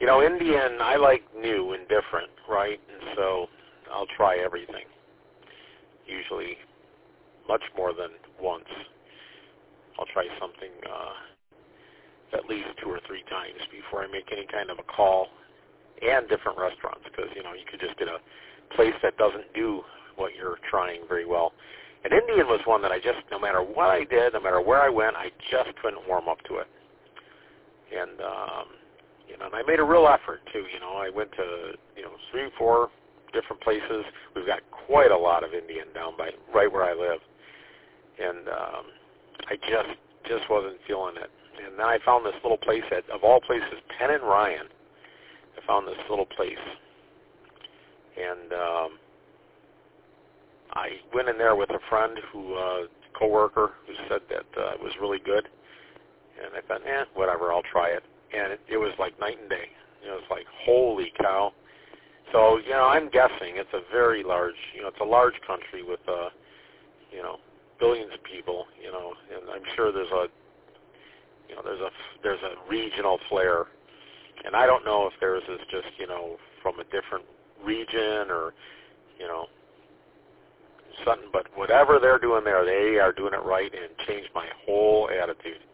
Indian, I like new and different, right? And so I'll try everything, usually much more than once. I'll try something at least 2 or 3 times before I make any kind of a call, and different restaurants, because, you could just get a place that doesn't do what you're trying very well. And Indian was one that I just, no matter what I did, no matter where I went, I just couldn't warm up to it. And, and I made a real effort, too. I went to, 3, 4 different places. We've got quite a lot of Indian down by right where I live. And I just wasn't feeling it. And then I found this little place at, of all places, Penn and Ryan. I found this little place. And I went in there with a friend coworker who said that it was really good. And I thought, whatever, I'll try it. And it was like night and day. It was like, holy cow. So, I'm guessing it's a very large, it's a large country with, billions of people, and I'm sure there's a regional flair. And I don't know if theirs is just, from a different region or, something, but whatever they're doing there, they are doing it right and changed my whole attitude.